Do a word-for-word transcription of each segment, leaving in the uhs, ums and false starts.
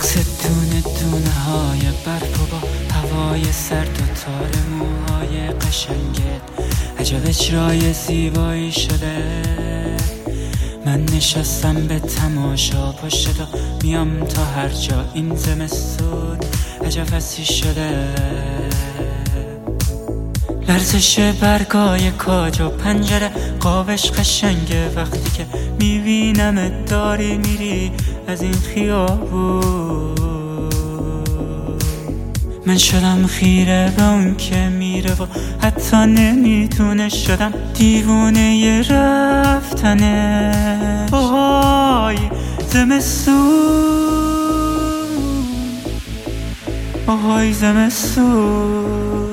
رقص دونه دونه های برف و با هوای سرد و تار موهای قشنگت عجب اجرای زیبایی شده. من نشستم به تماشا پشت تو میام تا هر جا این زمستون عجب فصیح شده. لرزش برگای کاج و پنجره قابش قشنگه وقتی که میبینم داری میری از این خیابون. من شدم خیره به اون که میره و حتی نمیتونه، شدم دیوونه ی رفتنه. آهای زمستون، آهای زمستون،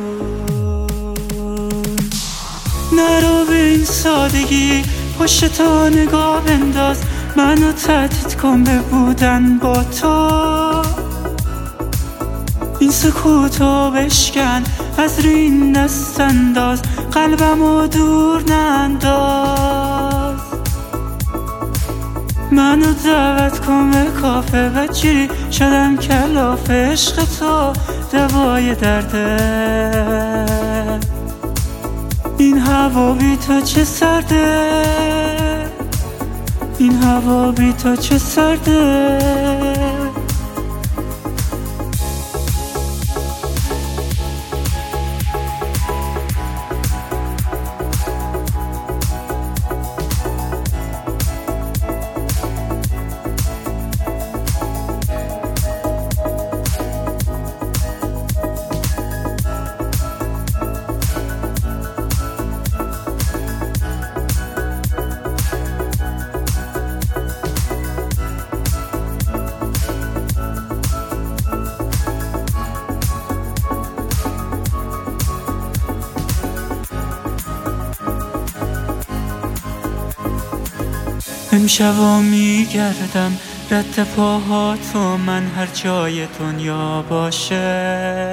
نرو به این سادگی پشت تا نگاه بنداز، منو تهدید کن به بودن با تو. این سکوتو بشکن، از روی این دست انداز، قلبمو دور ننداز. منو دعوت کن به کافه و جیری شدم کلاف عشق تو دوای درده. این هوا بی تو چه سرده، این هوا بی تو چه سرده. امشبا میگردم رد پاهاتو، من هر جای دنیا باشه.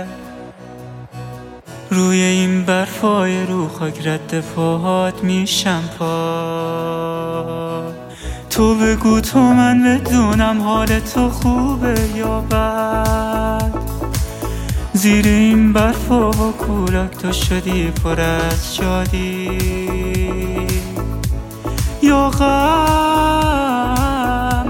روی این برفای رو خاک رد پاهات میشم پا. تو بگو تو من بدونم حال تو خوبه یا بد. زیر این برف و کولاک تو شدی پر از شادی یا غم،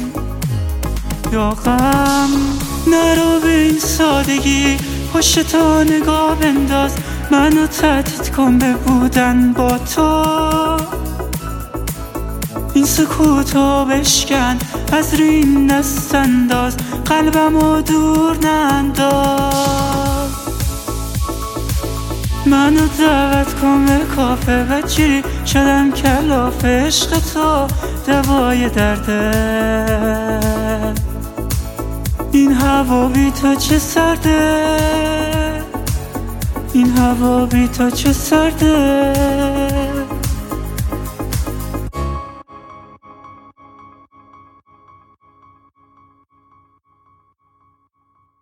یا غم. نرو به این سادگی پشت تا نگاه بنداز، منو تهدید کن به بودن با تو. این سکوتو بشکن، از روی این دست انداز، قلبمو دور ننداز. منو دعوت کن به کافه و جیری شدم کلاف عشق تو دوای درده. این هوا بی تو چه سرده، این هوا بی تو چه سرده.